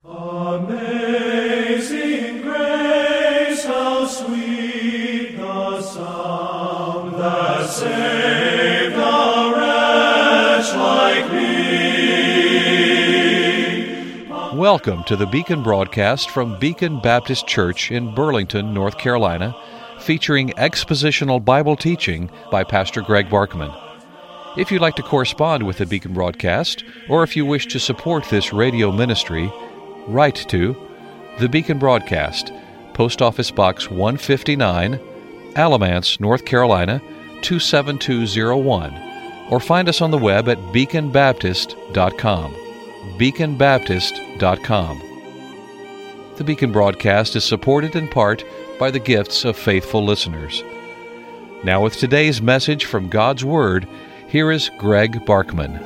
Amazing grace, how sweet the sound that saved a wretch like me. Welcome to the Beacon broadcast from Beacon Baptist Church in Burlington, North Carolina, featuring expositional Bible teaching by Pastor Greg Barkman. If you'd like to correspond with the Beacon broadcast, or if you wish to support this radio ministry, write to The Beacon Broadcast, Post Office Box 159, Alamance, North Carolina, 27201, or find us on the web at beaconbaptist.com. beaconbaptist.com. The Beacon Broadcast is supported in part by the gifts of faithful listeners. Now with today's message from God's Word, here is Greg Barkman.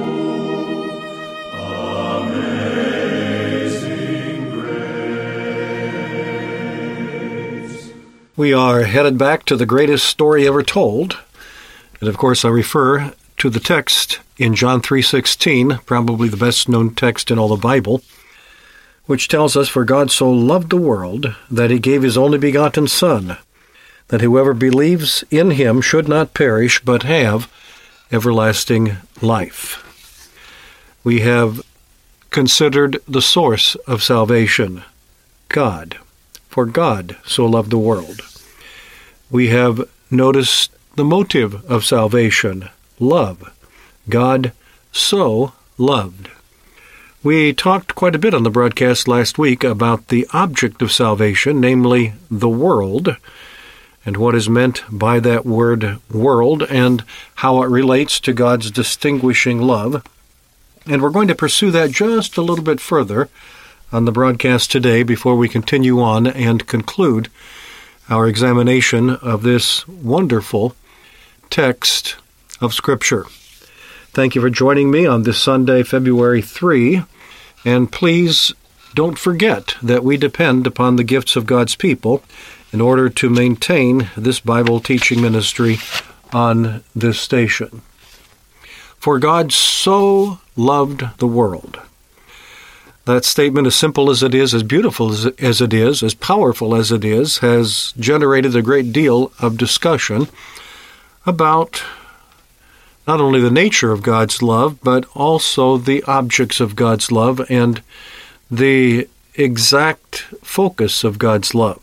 We are headed back to the greatest story ever told. And of course I refer to the text in John 3:16, probably the best known text in all the Bible, which tells us, "For God so loved the world that he gave his only begotten Son, that whoever believes in him should not perish but have everlasting life." We have considered the source of salvation, God. For God so loved the world. We have noticed the motive of salvation, love. God so loved. We talked quite a bit on the broadcast last week about the object of salvation, namely the world, and what is meant by that word world, and how it relates to God's distinguishing love. And we're going to pursue that just a little bit further on the broadcast today before we continue on and conclude our examination of this wonderful text of Scripture. Thank you for joining me on this Sunday, February 3, and please don't forget that we depend upon the gifts of God's people in order to maintain this Bible teaching ministry on this station. For God so loved the world. That statement, as simple as it is, as beautiful as it is, as powerful as it is, has generated a great deal of discussion about not only the nature of God's love, but also the objects of God's love and the exact focus of God's love.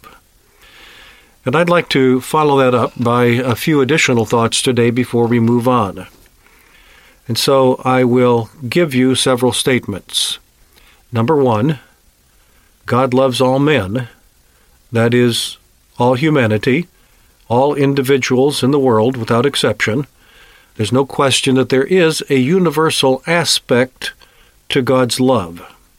And I'd like to follow that up by a few additional thoughts today before we move on. And so I will give you several statements. Number one, God loves all men, that is, all humanity, all individuals in the world without exception. There's no question that there is a universal aspect to God's love.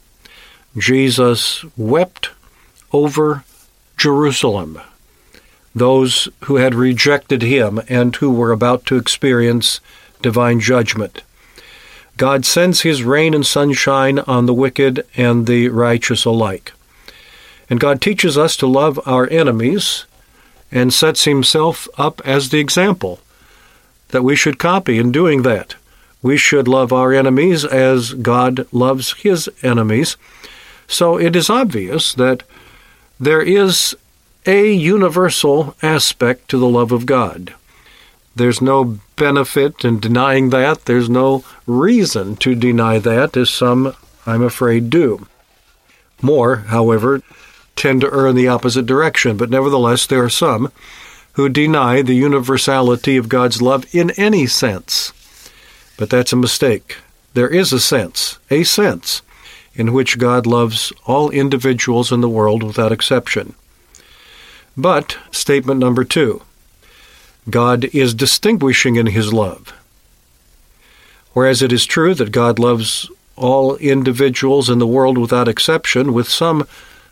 Jesus wept over Jerusalem, those who had rejected him and who were about to experience divine judgment. God sends his rain and sunshine on the wicked and the righteous alike. And God teaches us to love our enemies and sets himself up as the example that we should copy in doing that. We should love our enemies as God loves his enemies. So it is obvious that there is a universal aspect to the love of God. There's no benefit in denying that. There's no reason to deny that, as some, I'm afraid, do. More, however, tend to err in the opposite direction, but nevertheless there are some who deny the universality of God's love in any sense. But that's a mistake. There is a sense in which God loves all individuals in the world without exception. But, statement number two, God is distinguishing in his love. Whereas it is true that God loves all individuals in the world without exception with some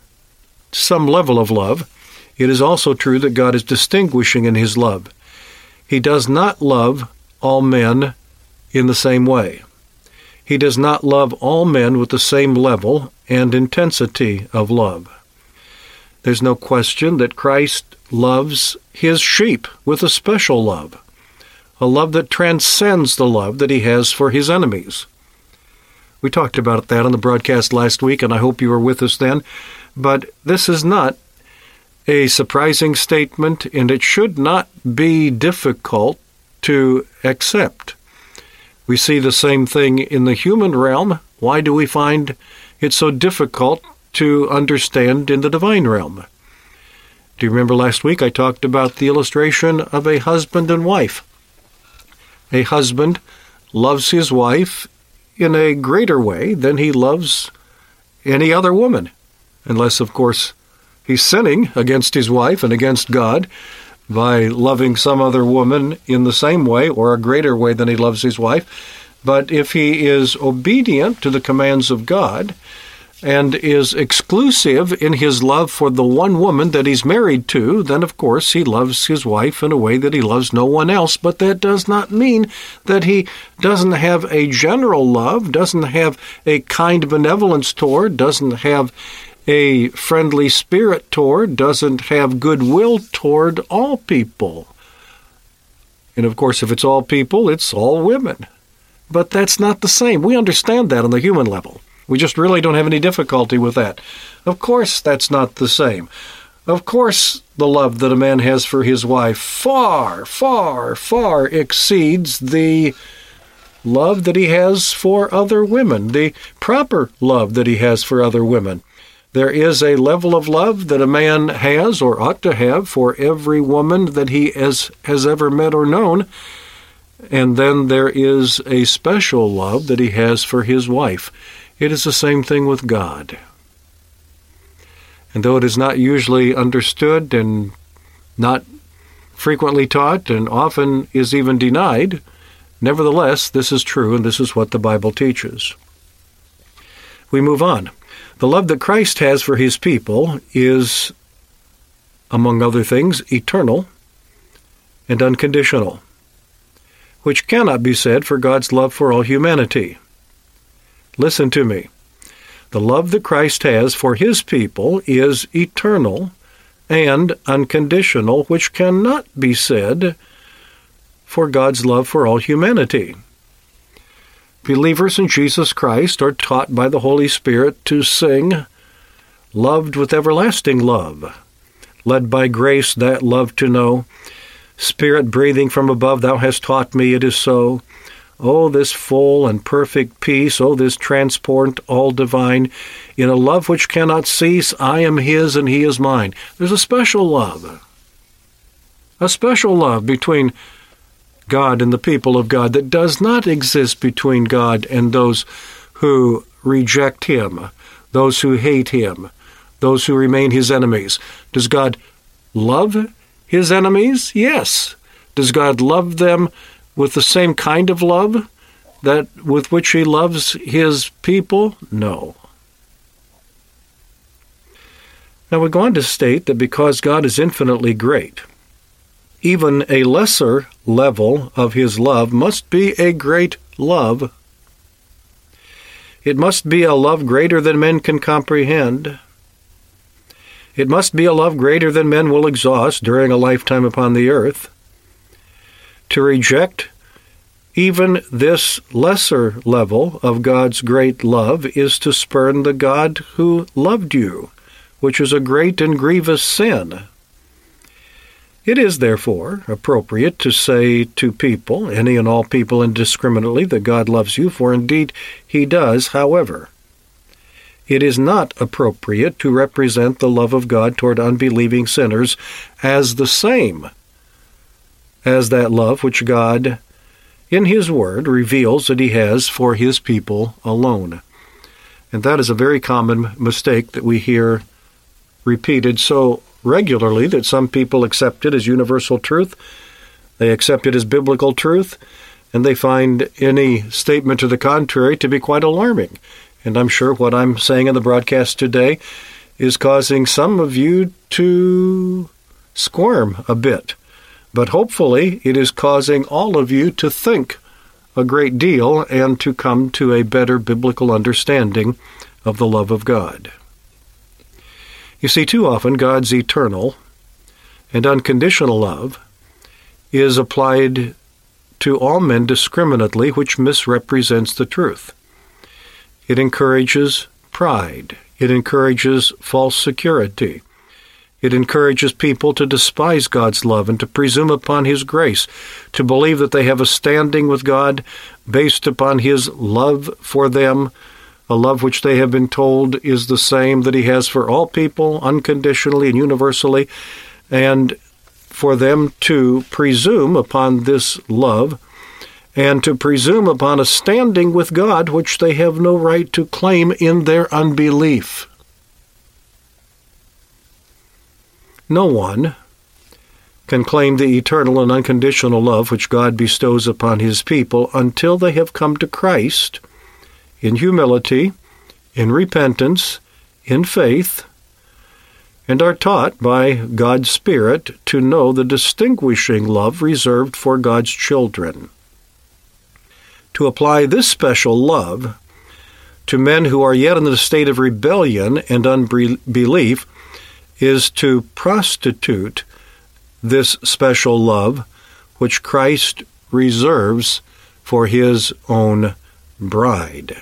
level of love, it is also true that God is distinguishing in his love. He does not love all men in the same way. He does not love all men with the same level and intensity of love. There's no question that Christ loves his sheep with a special love, a love that transcends the love that he has for his enemies. We talked about that on the broadcast last week, and I hope you were with us then. But this is not a surprising statement, and it should not be difficult to accept. We see the same thing in the human realm. Why do we find it so difficult to understand in the divine realm? Do you remember last week I talked about the illustration of a husband and wife? A husband loves his wife in a greater way than he loves any other woman, unless, of course, he's sinning against his wife and against God by loving some other woman in the same way or a greater way than he loves his wife. But if he is obedient to the commands of God and is exclusive in his love for the one woman that he's married to, then of course he loves his wife in a way that he loves no one else. But that does not mean that he doesn't have a general love, doesn't have a kind benevolence toward, doesn't have a friendly spirit toward, doesn't have goodwill toward all people. And of course, if it's all people, it's all women. But that's not the same. We understand that on the human level. We just really don't have any difficulty with that. Of course, that's not the same. Of course, the love that a man has for his wife far, far, far exceeds the love that he has for other women, the proper love that he has for other women. There is a level of love that a man has or ought to have for every woman that he has ever met or known. And then there is a special love that he has for his wife. It is the same thing with God. And though it is not usually understood and not frequently taught and often is even denied, nevertheless, this is true and this is what the Bible teaches. We move on. The love that Christ has for his people is, among other things, eternal and unconditional, which cannot be said for God's love for all humanity. Listen to me. The love that Christ has for his people is eternal and unconditional, which cannot be said for God's love for all humanity. Believers in Jesus Christ are taught by the Holy Spirit to sing, "Loved with everlasting love, led by grace that love to know. Spirit breathing from above, thou hast taught me it is so. Oh, this full and perfect peace, oh, this transport all divine. In a love which cannot cease, I am his and he is mine." There's a special love between God and the people of God that does not exist between God and those who reject him, those who hate him, those who remain his enemies. Does God love his enemies? Yes. Does God love them with the same kind of love that with which he loves his people? No. Now we go on to state that because God is infinitely great, even a lesser level of his love must be a great love. It must be a love greater than men can comprehend. It must be a love greater than men will exhaust during a lifetime upon the earth. To reject even this lesser level of God's great love is to spurn the God who loved you, which is a great and grievous sin. It is, therefore, appropriate to say to people, any and all people indiscriminately, that God loves you, for indeed he does. However, it is not appropriate to represent the love of God toward unbelieving sinners as the same as that love which God, in his word, reveals that he has for his people alone. And that is a very common mistake that we hear repeated so regularly that some people accept it as universal truth, they accept it as biblical truth, and they find any statement to the contrary to be quite alarming. And I'm sure what I'm saying in the broadcast today is causing some of you to squirm a bit. But hopefully it is causing all of you to think a great deal and to come to a better biblical understanding of the love of God. You see, too often God's eternal and unconditional love is applied to all men discriminately, which misrepresents the truth. It encourages pride. It encourages false security. It encourages people to despise God's love and to presume upon His grace, to believe that they have a standing with God based upon His love for them, a love which they have been told is the same that He has for all people, unconditionally and universally, and for them to presume upon this love and to presume upon a standing with God which they have no right to claim in their unbelief. No one can claim the eternal and unconditional love which God bestows upon His people until they have come to Christ in humility, in repentance, in faith, and are taught by God's Spirit to know the distinguishing love reserved for God's children. To apply this special love to men who are yet in the state of rebellion and unbelief is to prostitute this special love which Christ reserves for His own bride.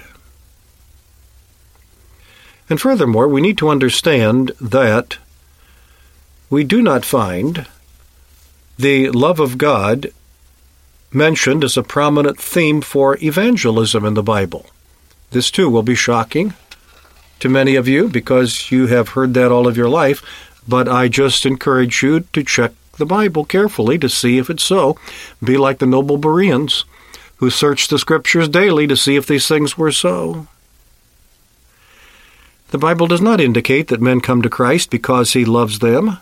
And furthermore, we need to understand that we do not find the love of God mentioned as a prominent theme for evangelism in the Bible. This too will be shocking to many of you because you have heard that all of your life, but I just encourage you to check the Bible carefully to see if it's so. Be like the noble Bereans who searched the Scriptures daily to see if these things were so. The Bible does not indicate that men come to Christ because He loves them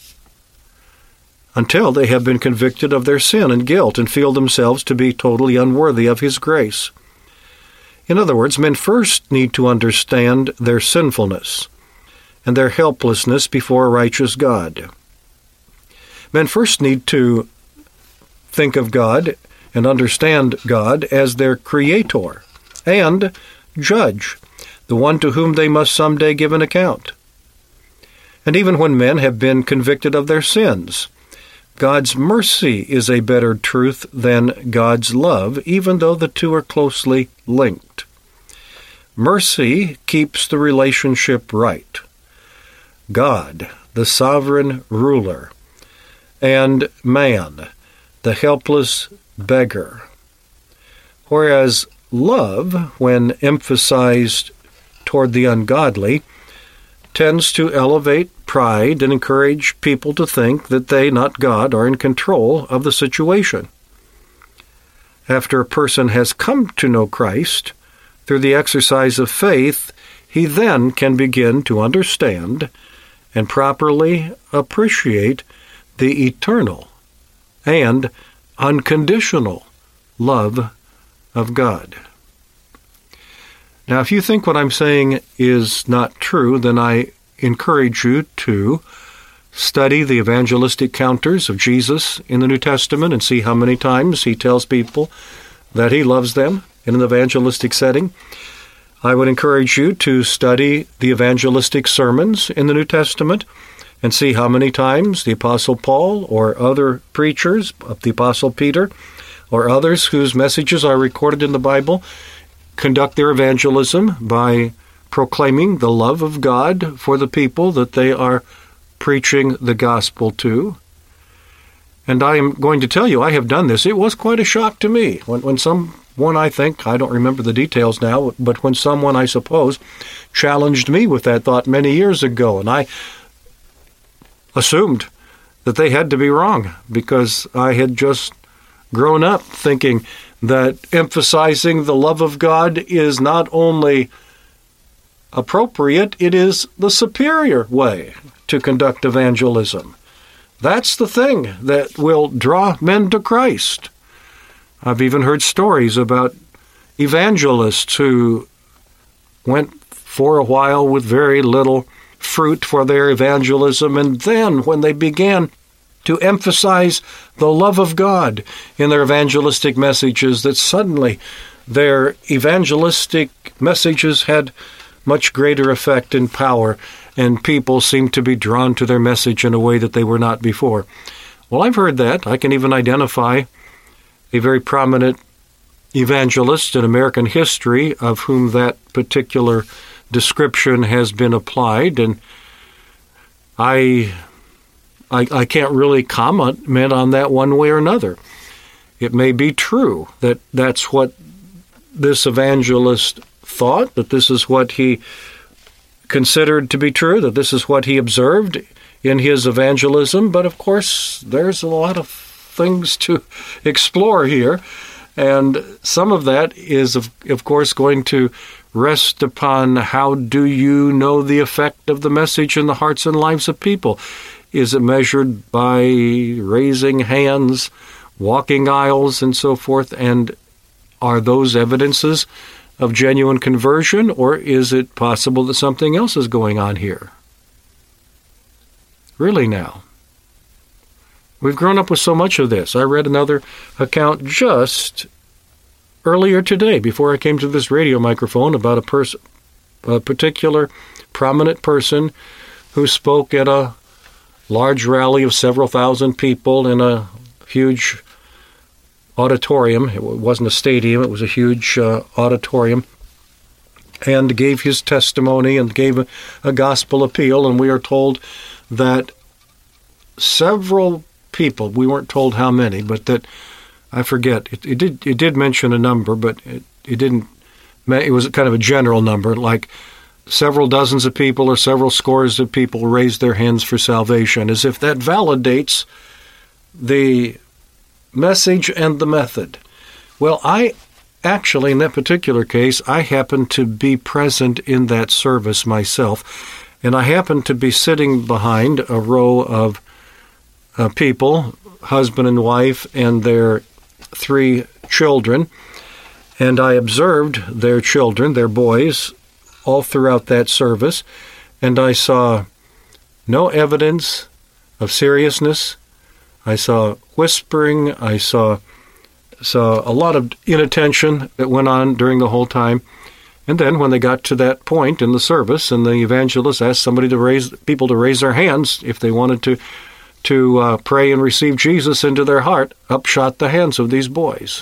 until they have been convicted of their sin and guilt and feel themselves to be totally unworthy of His grace. In other words, men first need to understand their sinfulness and their helplessness before a righteous God. Men first need to think of God and understand God as their creator and judge, the one to whom they must someday give an account. And even when men have been convicted of their sins, God's mercy is a better truth than God's love, even though the two are closely linked. Mercy keeps the relationship right. God, the sovereign ruler, and man, the helpless beggar. Whereas love, when emphasized toward the ungodly, tends to elevate pride and encourage people to think that they, not God, are in control of the situation. After a person has come to know Christ, through the exercise of faith, he then can begin to understand and properly appreciate the eternal and unconditional love of God. Now, if you think what I'm saying is not true, then I encourage you to study the evangelistic counters of Jesus in the New Testament and see how many times He tells people that He loves them in an evangelistic setting. I would encourage you to study the evangelistic sermons in the New Testament and see how many times the Apostle Paul or other preachers, the Apostle Peter, or others whose messages are recorded in the Bible conduct their evangelism by proclaiming the love of God for the people that they are preaching the gospel to. And I am going to tell you, I have done this. It was quite a shock to me when someone, I don't remember the details now, but when someone, I suppose, challenged me with that thought many years ago, and I assumed that they had to be wrong because I had just grown up thinking that emphasizing the love of God is not only appropriate, it is the superior way to conduct evangelism. That's the thing that will draw men to Christ. I've even heard stories about evangelists who went for a while with very little fruit for their evangelism, and then when they began to emphasize the love of God in their evangelistic messages, that suddenly their evangelistic messages had much greater effect and power, and people seemed to be drawn to their message in a way that they were not before. Well, I've heard that. I can even identify a very prominent evangelist in American history of whom that particular description has been applied, and I can't really comment on that one way or another. It may be true that that's what this evangelist thought, that this is what he considered to be true, that this is what he observed in his evangelism, but of course there's a lot of things to explore here, and some of that is of course going to rest upon how do you know the effect of the message in the hearts and lives of people. Is it measured by raising hands, walking aisles, and so forth? And are those evidences of genuine conversion, or is it possible that something else is going on here? Really now. We've grown up with so much of this. I read another account just earlier today, before I came to this radio microphone, about a particular prominent person who spoke at a large rally of several thousand people in a huge auditorium. It wasn't a stadium, it was a huge auditorium, and gave his testimony and gave a gospel appeal, and we are told that several people, we weren't told how many, but that, I forget, it did mention a number, but it was kind of a general number, like several dozens of people or several scores of people raised their hands for salvation, as if that validates the message and the method. Well, I actually, in that particular case, I happened to be present in that service myself, and I happened to be sitting behind a row of people, husband and wife, and their 3 children, and I observed their children, their boys, all throughout that service, and I saw no evidence of seriousness. I saw whispering. I saw a lot of inattention that went on during the whole time. And then when they got to that point in the service, and the evangelist asked people to raise their hands if they wanted to pray and receive Jesus into their heart, up shot the hands of these boys.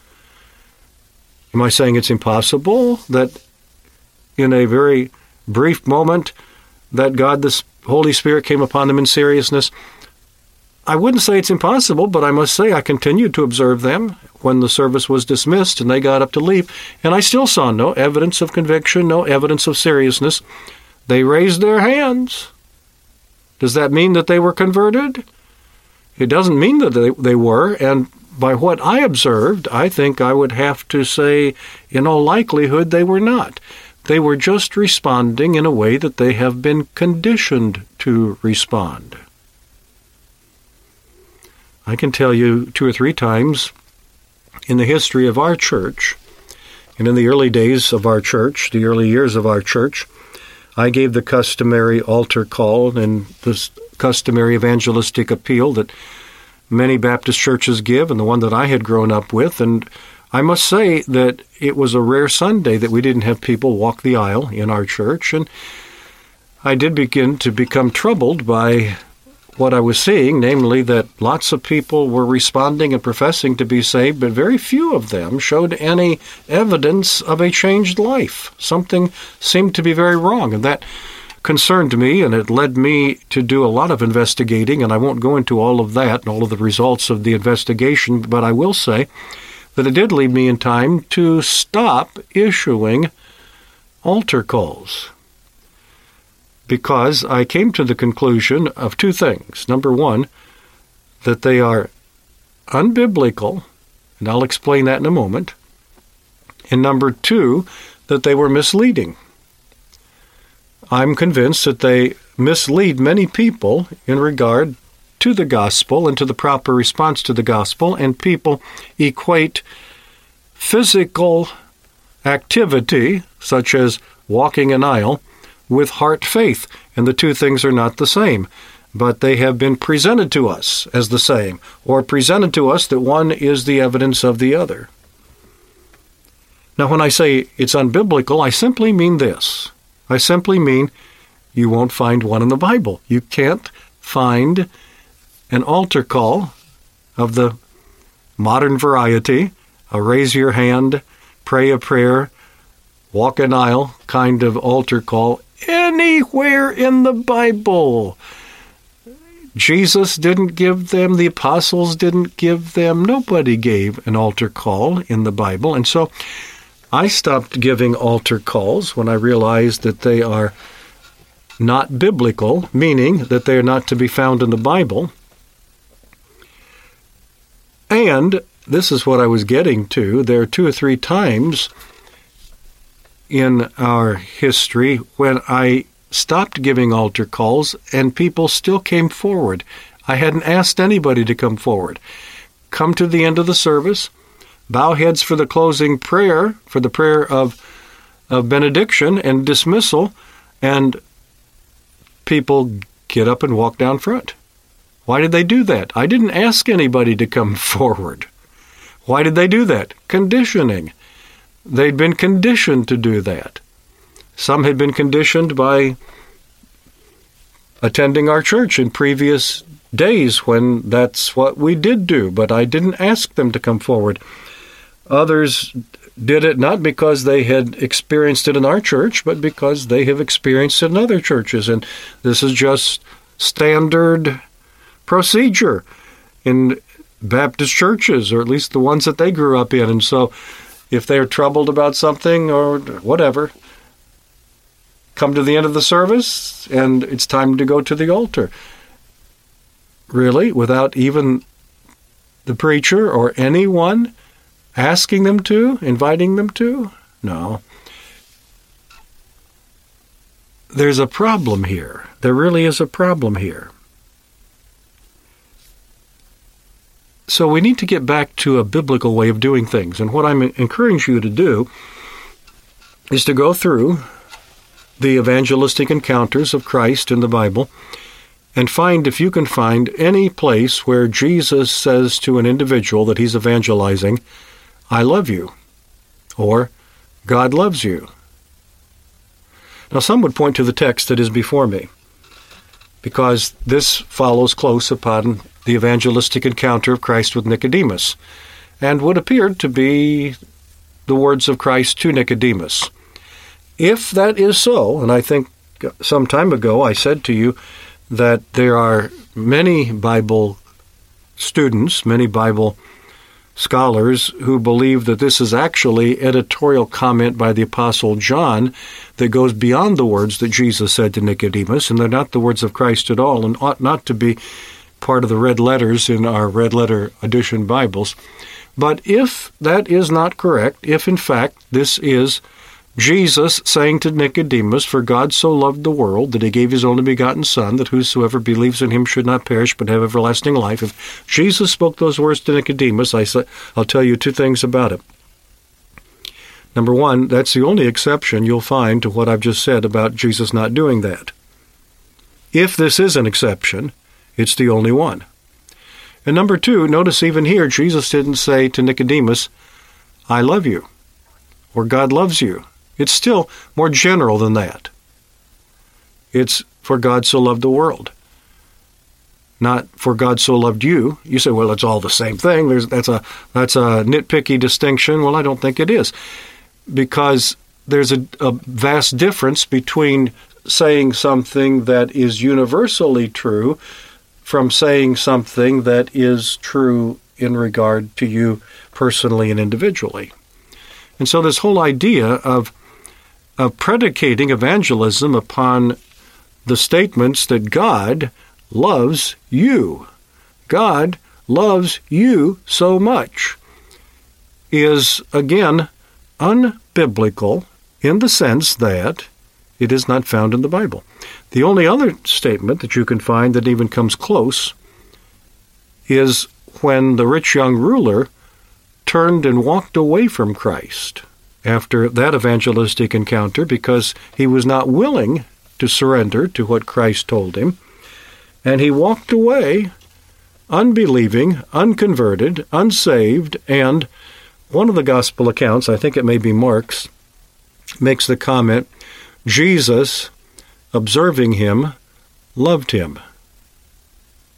Am I saying it's impossible that in a very brief moment that God, the Holy Spirit, came upon them in seriousness? I wouldn't say it's impossible, but I must say I continued to observe them when the service was dismissed and they got up to leave, and I still saw no evidence of conviction, no evidence of seriousness. They raised their hands. Does that mean that they were converted? It doesn't mean that they were, and by what I observed, I think I would have to say, in all likelihood, they were not. They were just responding in a way that they have been conditioned to respond. I can tell you 2 or 3 times in the history of our church, and in the early days of our church, the early years of our church, I gave the customary altar call and the customary evangelistic appeal that many Baptist churches give, and the one that I had grown up with. And I must say that it was a rare Sunday that we didn't have people walk the aisle in our church, and I did begin to become troubled by what I was seeing, namely that lots of people were responding and professing to be saved, but very few of them showed any evidence of a changed life. Something seemed to be very wrong, and that concerned me, and it led me to do a lot of investigating, and I won't go into all of that and all of the results of the investigation, but I will say that it did lead me in time to stop issuing altar calls, because I came to the conclusion of 2 things. Number 1, that they are unbiblical, and I'll explain that in a moment. And number 2, that they were misleading. I'm convinced that they mislead many people in regard to the gospel and to the proper response to the gospel, and people equate physical activity, such as walking an aisle, with heart faith, and the 2 things are not the same, but they have been presented to us as the same, or presented to us that one is the evidence of the other. Now, when I say it's unbiblical, I simply mean this. I simply mean you won't find one in the Bible. You can't find an altar call of the modern variety a raise your hand, pray a prayer, walk an aisle kind of altar call anywhere in the Bible. Jesus didn't give them, the apostles didn't give them, nobody gave an altar call in the Bible. And so I stopped giving altar calls when I realized that they are not biblical, meaning that they are not to be found in the Bible. And this is what I was getting to. There are 2 or 3 times in our history when I stopped giving altar calls and people still came forward. I hadn't asked anybody to come forward. Come to the end of the service, bow heads for the closing prayer, for the prayer of benediction and dismissal, and people get up and walk down front. Why did they do that? I didn't ask anybody to come forward. Why did they do that? Conditioning. They'd been conditioned to do that. Some had been conditioned by attending our church in previous days when that's what we did do, but I didn't ask them to come forward. Others did it not because they had experienced it in our church, but because they have experienced it in other churches. And this is just standard procedure in Baptist churches, or at least the ones that they grew up in. And so if they're troubled about something or whatever, come to the end of the service and it's time to go to the altar. Really? Without even the preacher or anyone asking them to, inviting them to? No. There's a problem here. There really is a problem here. So we need to get back to a biblical way of doing things. And what I'm encouraging you to do is to go through the evangelistic encounters of Christ in the Bible and find, if you can find, any place where Jesus says to an individual that he's evangelizing, I love you, or God loves you. Now, some would point to the text that is before me, because this follows close upon the evangelistic encounter of Christ with Nicodemus, and would appear to be the words of Christ to Nicodemus. If that is so, and I think some time ago I said to you that there are many Bible students, many Bible scholars who believe that this is actually editorial comment by the Apostle John that goes beyond the words that Jesus said to Nicodemus, and they're not the words of Christ at all, and ought not to be part of the red letters in our red letter edition Bibles. But if that is not correct, if in fact this is Jesus saying to Nicodemus, for God so loved the world that he gave his only begotten Son, that whosoever believes in him should not perish but have everlasting life. If Jesus spoke those words to Nicodemus, I'll tell you 2 things about it. Number 1, that's the only exception you'll find to what I've just said about Jesus not doing that. If this is an exception, it's the only one. And number 2, notice even here, Jesus didn't say to Nicodemus, I love you, or God loves you. It's still more general than that. It's for God so loved the world, not for God so loved you. You say, well, it's all the same thing. That's a nitpicky distinction. Well, I don't think it is, because there's a vast difference between saying something that is universally true from saying something that is true in regard to you personally and individually. And so this whole idea of predicating evangelism upon the statements that God loves you, God loves you so much, is, again, unbiblical in the sense that it is not found in the Bible. The only other statement that you can find that even comes close is when the rich young ruler turned and walked away from Christ after that evangelistic encounter because he was not willing to surrender to what Christ told him. And he walked away unbelieving, unconverted, unsaved, and one of the gospel accounts, I think it may be Mark's, makes the comment, Jesus, observing him, loved him.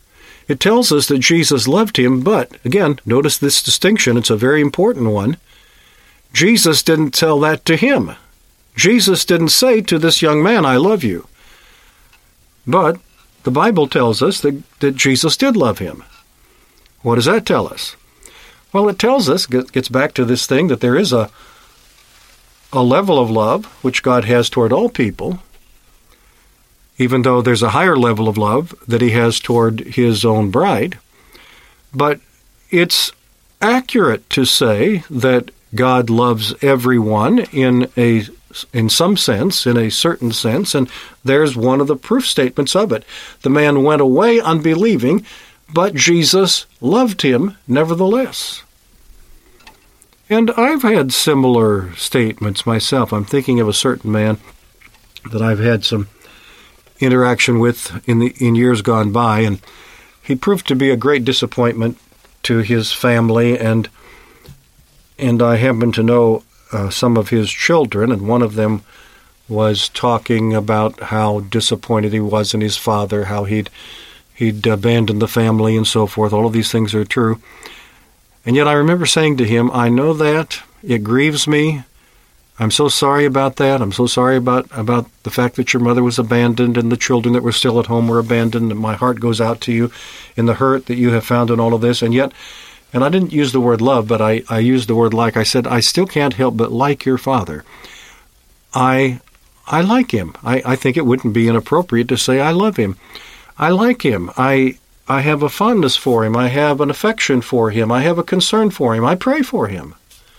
It tells us that Jesus loved him, but, again, notice this distinction. It's a very important one. Jesus didn't tell that to him. Jesus didn't say to this young man, I love you. But the Bible tells us that Jesus did love him. What does that tell us? Well, it tells us, gets back to this thing, that there is a level of love which God has toward all people, even though there's a higher level of love that he has toward his own bride. But it's accurate to say that God loves everyone in some sense, in a certain sense, and there's one of the proof statements of it. The man went away unbelieving, but Jesus loved him nevertheless. And I've had similar statements myself. I'm thinking of a certain man that I've had some interaction with in years gone by, and he proved to be a great disappointment to his family, and I happen to know some of his children, and one of them was talking about how disappointed he was in his father, how he'd abandoned the family and so forth. All of these things are true. And yet I remember saying to him, I know that. It grieves me. I'm so sorry about that. I'm so sorry about the fact that your mother was abandoned and the children that were still at home were abandoned. And my heart goes out to you in the hurt that you have found in all of this. And yet, and I didn't use the word love, but I used the word like. I said, I still can't help but like your father. I like him. I think it wouldn't be inappropriate to say I love him. I like him. I have a fondness for him. I have an affection for him. I have a concern for him. I pray for him.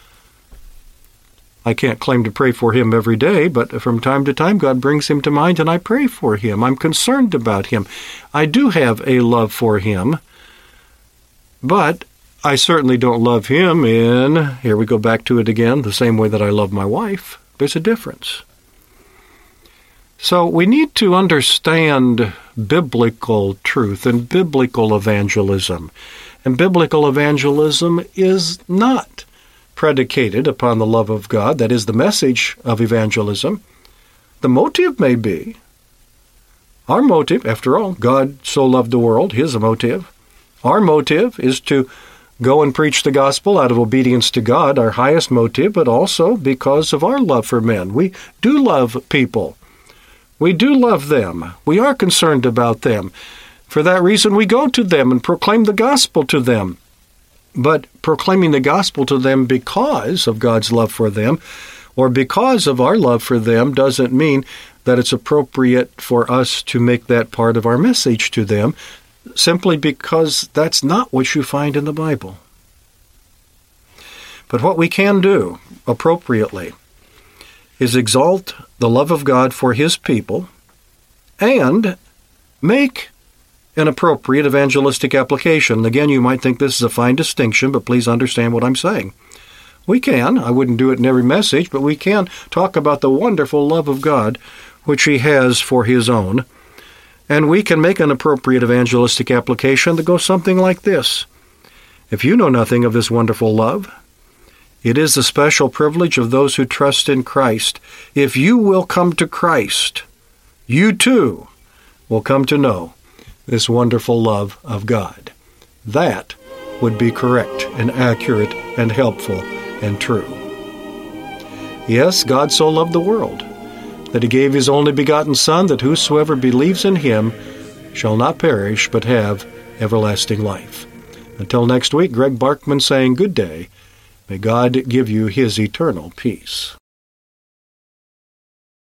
I can't claim to pray for him every day, but from time to time God brings him to mind and I pray for him. I'm concerned about him. I do have a love for him, but I certainly don't love him in, here we go back to it again, the same way that I love my wife. There's a difference. So we need to understand biblical truth and biblical evangelism. And biblical evangelism is not predicated upon the love of God. That is the message of evangelism. The motive may be. Our motive, after all, God so loved the world, his motive. Our motive is to go and preach the gospel out of obedience to God, our highest motive, but also because of our love for men. We do love people. We do love them. We are concerned about them. For that reason, we go to them and proclaim the gospel to them. But proclaiming the gospel to them because of God's love for them or because of our love for them doesn't mean that it's appropriate for us to make that part of our message to them, simply because that's not what you find in the Bible. But what we can do appropriately is exalt the love of God for his people and make an appropriate evangelistic application. Again, you might think this is a fine distinction, but please understand what I'm saying. We can, I wouldn't do it in every message, but we can talk about the wonderful love of God which he has for his own. And we can make an appropriate evangelistic application that goes something like this. If you know nothing of this wonderful love, it is the special privilege of those who trust in Christ. If you will come to Christ, you too will come to know this wonderful love of God. That would be correct and accurate and helpful and true. Yes, God so loved the world that he gave his only begotten Son, that whosoever believes in him shall not perish but have everlasting life. Until next week, Greg Barkman saying good day. May God give you his eternal peace.